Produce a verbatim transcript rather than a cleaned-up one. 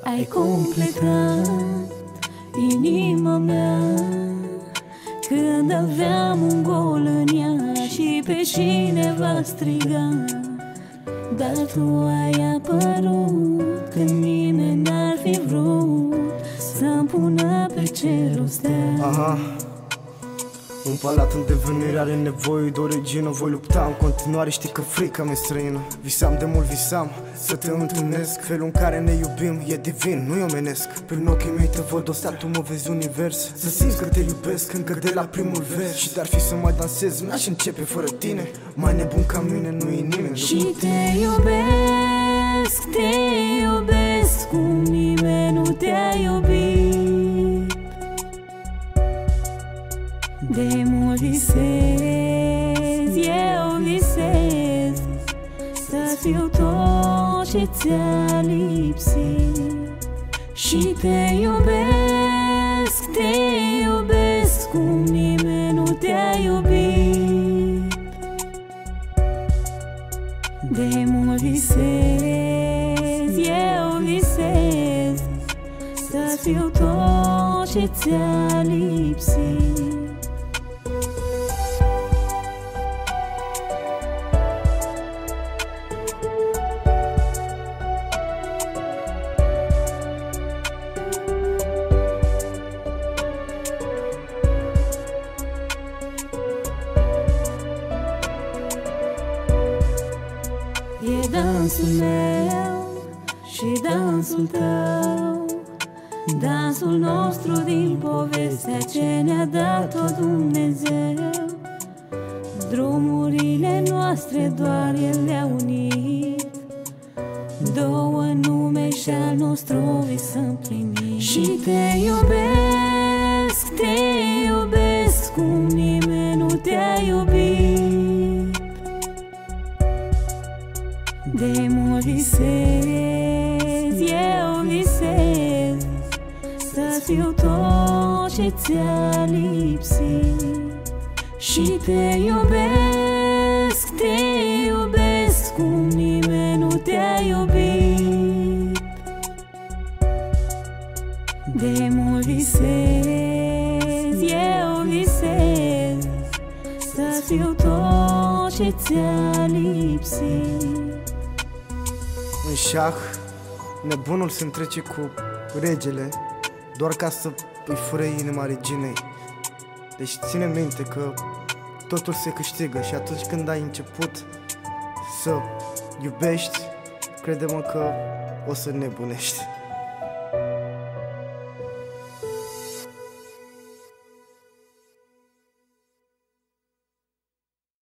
Ai completat inima mea când aveam un gol în ea și pe cineva striga. Dar tu ai apărut când nimeni n-ar fi vrut să-mi pună pe cerul stea. Aha. Un palat în devenire are nevoie de o regină. Voi lupta în continuare, știi că frica mi-e străină. Visam de mult, visam să te întâlnesc. Felul în care ne iubim e divin, nu-i omenesc. Prin ochii mei te văd, o stat, tu mă vezi univers. Să simți că te iubesc încă de la primul vers. Și dar fi să mai dansez, n-aș începe fără tine. Mai nebun ca mine nu-i nimeni. Și te iubesc, te iubesc cum nimeni nu te-a iubit. De mult visez, eu visez să fiu tot ce ți-a lipsit. Și te iubesc, te iubesc cum nimeni nu te-a iubit. De mult visez, eu visez să fiu tot ce ți-a lipsit. E dansul meu și dansul tău, dansul nostru din povestea ce ne-a dat-o Dumnezeu. Drumurile noastre doar El le-a unit, două nume și al nostru vis împlinit. Și te iubesc, te iubesc cum nimeni nu te-a iubit. De mult visez, eu visez să fiu tot ce ți-a lipsit. Și te iubesc, te iubesc cum nimeni nu te-a iubit. De mult visez, eu visez să fiu tot ce ți-a lipsit. În șah, nebunul se întrece cu regele doar ca să îi fură inima reginei. Deci ține minte că totul se câștigă și atunci când ai început să iubești, crede-mă că o să nebunești.